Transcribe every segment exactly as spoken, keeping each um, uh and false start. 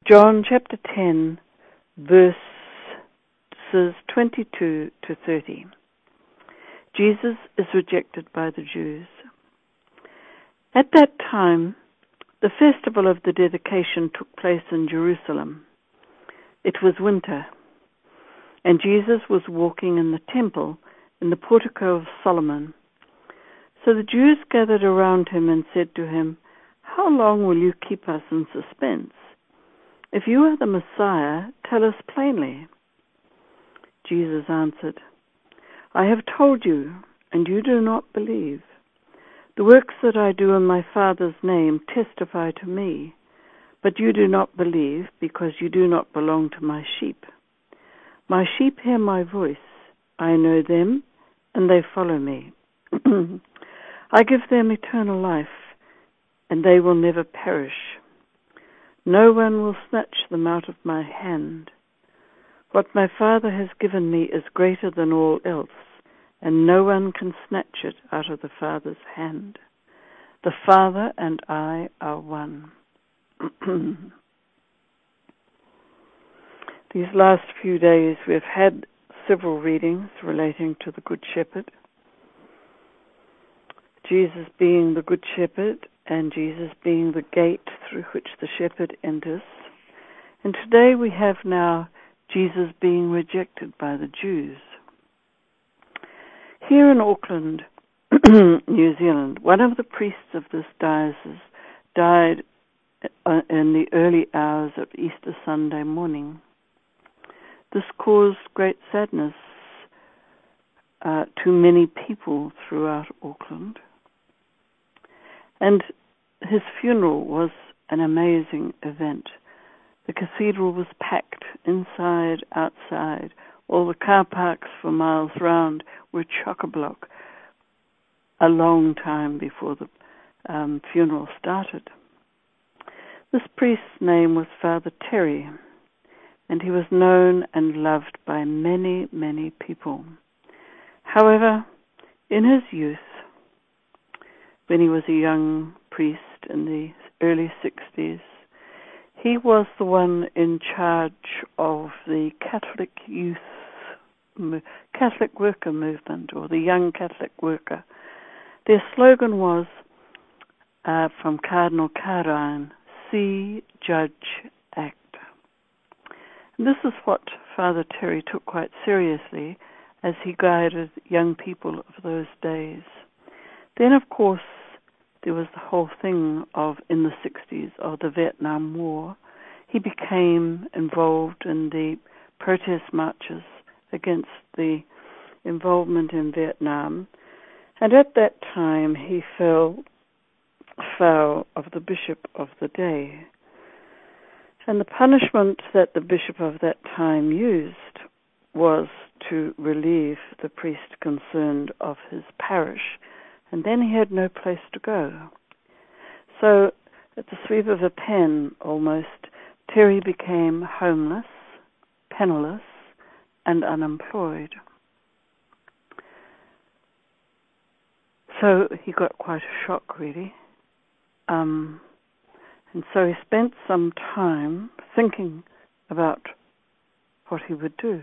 John chapter ten, verses twenty-two to thirty. Jesus is rejected by the Jews. At that time, the festival of the dedication took place in Jerusalem. It was winter, and Jesus was walking in the temple in the portico of Solomon. So the Jews gathered around him and said to him, "How long will you keep us in suspense? If you are the Messiah, tell us plainly." Jesus answered, "I have told you, and you do not believe. The works that I do in my Father's name testify to me, but you do not believe because you do not belong to my sheep. My sheep hear my voice. I know them, and they follow me. I give them eternal life, and they will never perish. No one will snatch them out of my hand. What my Father has given me is greater than all else, and no one can snatch it out of the Father's hand. The Father and I are one." These last few days we've had several readings relating to the Good Shepherd, Jesus being the Good Shepherd, and Jesus being the gate through which the shepherd enters. And today we have now Jesus being rejected by the Jews. Here in Auckland, New Zealand, one of the priests of this diocese died in the early hours of Easter Sunday morning. This caused great sadness uh, to many people throughout Auckland. And his funeral was an amazing event. The cathedral was packed inside, outside. All the car parks for miles round were chock-a-block a long time before the um, funeral started. This priest's name was Father Terry, and he was known and loved by many, many people. However, in his youth, when he was a young priest in the early sixties, he was the one in charge of the Catholic youth, Catholic worker movement, or the young Catholic worker. Their slogan was, uh, from Cardinal Carine, "See, Judge, Act." And this is what Father Terry took quite seriously as he guided young people of those days. Then, of course, there was the whole thing of, in the sixties, of the Vietnam War. He became involved in the protest marches against the involvement in Vietnam. And at that time, he fell foul of the bishop of the day. And the punishment that the bishop of that time used was to relieve the priest concerned of his parish. And then he had no place to go. So, at the sweep of a pen, almost, Terry became homeless, penniless, and unemployed. So he got quite a shock, really. Um, and so he spent some time thinking about what he would do.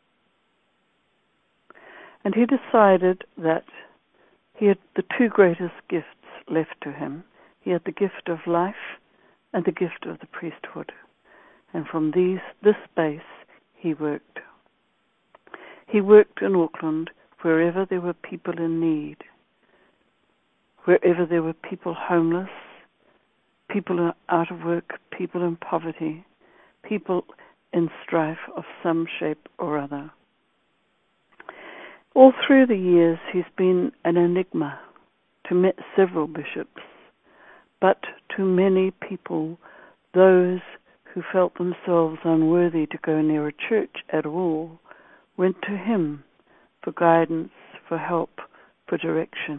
And he decided that he had the two greatest gifts left to him. He had the gift of life and the gift of the priesthood. And from these, this space, he worked. He worked in Auckland wherever there were people in need, wherever there were people homeless, people out of work, people in poverty, people in strife of some shape or other. All through the years, he's been an enigma to several bishops, but to many people, those who felt themselves unworthy to go near a church at all, went to him for guidance, for help, for direction.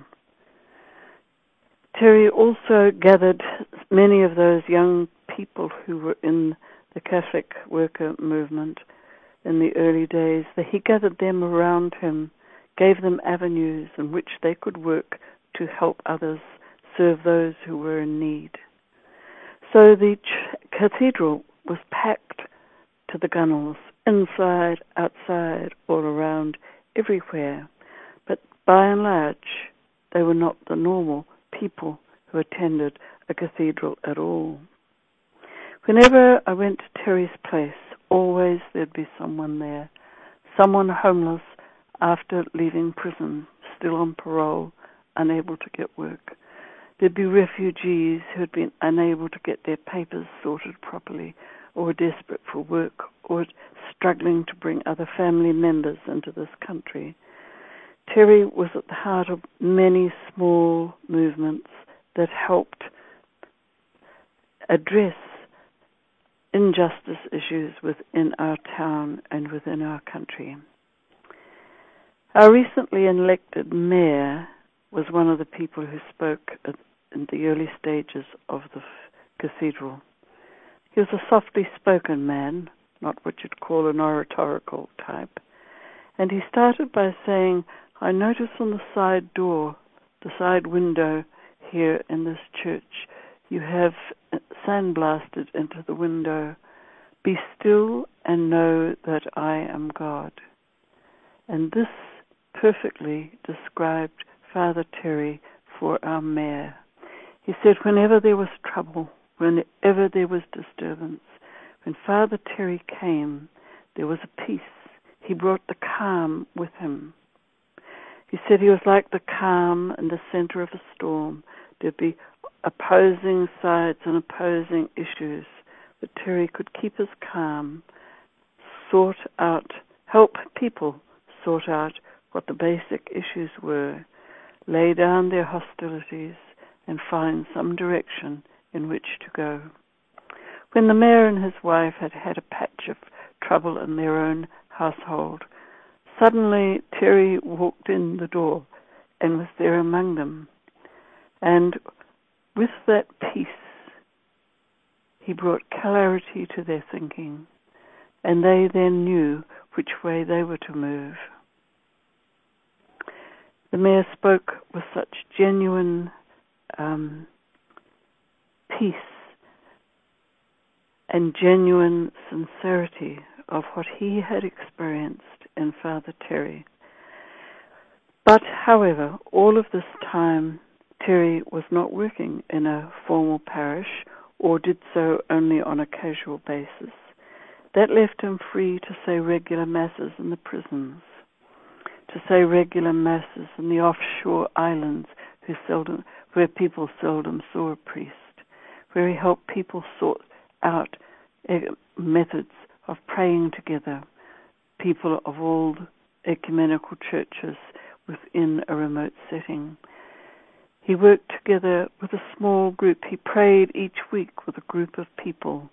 Terry also gathered many of those young people who were in the Catholic worker movement in the early days. He gathered them around him, gave them avenues in which they could work to help others, serve those who were in need. So the ch- cathedral was packed to the gunnels, inside, outside, all around, everywhere. But by and large, they were not the normal people who attended a cathedral at all. Whenever I went to Terry's place, always there'd be someone there, someone homeless after leaving prison, still on parole, unable to get work. There'd be refugees who had been unable to get their papers sorted properly, or were desperate for work, or struggling to bring other family members into this country. Terry was at the heart of many small movements that helped address injustice issues within our town and within our country. Our recently elected mayor was one of the people who spoke in the early stages of the cathedral. He was a softly spoken man, not what you'd call an oratorical type, and he started by saying, I notice on the side door, the side window here in this church, you have sandblasted into the window, be still and know that I am God. And this perfectly described Father Terry for our mayor. He said whenever there was trouble, whenever there was disturbance, when Father Terry came, there was a peace. He brought the calm with him. He said he was like the calm in the center of a storm. There'd be opposing sides and opposing issues, but Terry could keep his calm, sort out, help people sort out what the basic issues were, lay down their hostilities, and find some direction in which to go. When the mayor and his wife had had a patch of trouble in their own household, suddenly Terry walked in the door and was there among them. And with that peace, he brought clarity to their thinking, and they then knew which way they were to move. The mayor spoke with such genuine um, peace and genuine sincerity of what he had experienced in Father Terry. But, however, all of this time, Terry was not working in a formal parish or did so only on a casual basis. That left him free to say regular masses in the prisons, to say regular masses in the offshore islands who seldom, where people seldom saw a priest, where he helped people sort out methods of praying together, people of all ecumenical churches within a remote setting. He worked together with a small group. He prayed each week with a group of people.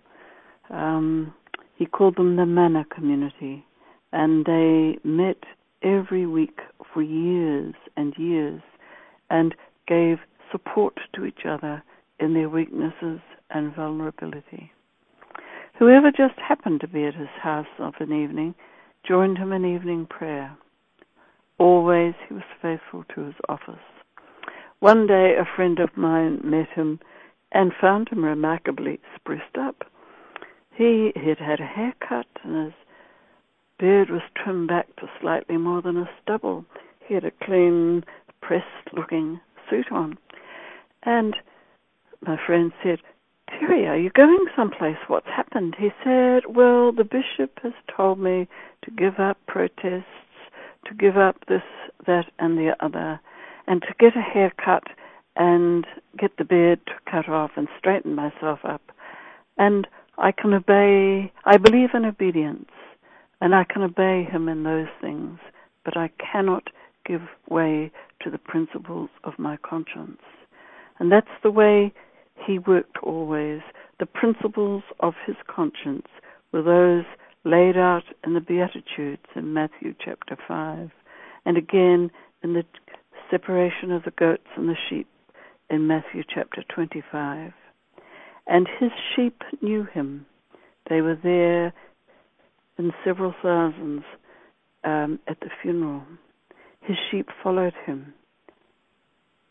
Um, he called them the Manna Community, and they met every week for years and years and gave support to each other in their weaknesses and vulnerability. Whoever just happened to be at his house of an evening joined him in evening prayer. Always he was faithful to his office. One day a friend of mine met him and found him remarkably spruced up. He had had a haircut and his beard was trimmed back to slightly more than a stubble. He had a clean, pressed-looking suit on. And my friend said, Terry, are you going someplace? What's happened? He said, well, the bishop has told me to give up protests, to give up this, that, and the other, and to get a haircut and get the beard cut off and straighten myself up. And I can obey, I believe in obedience, and I can obey him in those things, but I cannot give way to the principles of my conscience. And that's the way he worked always. The principles of his conscience were those laid out in the Beatitudes in Matthew chapter five, and again in the separation of the goats and the sheep in Matthew chapter twenty-five. And his sheep knew him. They were there in several thousands um, at the funeral. His sheep followed him.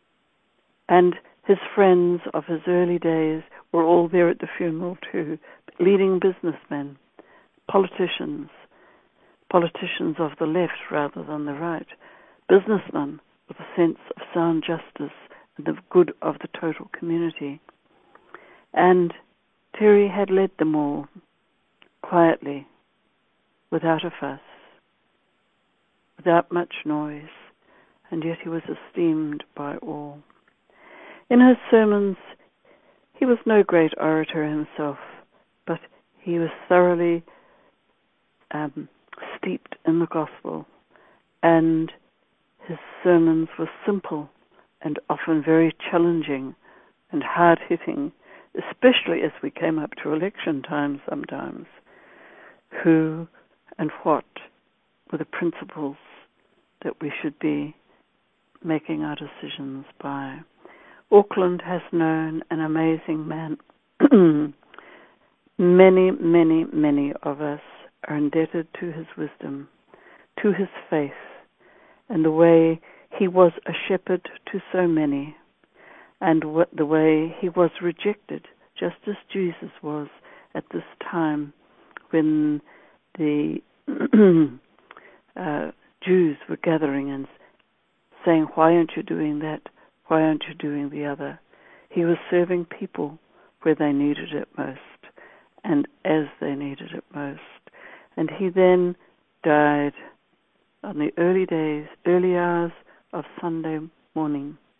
And his friends of his early days were all there at the funeral too, leading businessmen, politicians, politicians of the left rather than the right, businessmen with a sense of sound justice and the good of the total community. And Terry had led them all, quietly, without a fuss, without much noise, and yet he was esteemed by all. In his sermons, he was no great orator himself, but he was thoroughly um, steeped in the gospel, and his sermons were simple and often very challenging and hard-hitting, especially as we came up to election time sometimes. Who and what were the principles that we should be making our decisions by? Auckland has known an amazing man. Many, many, many of us are indebted to his wisdom, to his faith, and the way he was a shepherd to so many, and what, the way he was rejected, just as Jesus was at this time when the uh, Jews were gathering and saying, why aren't you doing that? Why aren't you doing the other? He was serving people where they needed it most and as they needed it most. And he then died on the early days, early hours of Sunday morning,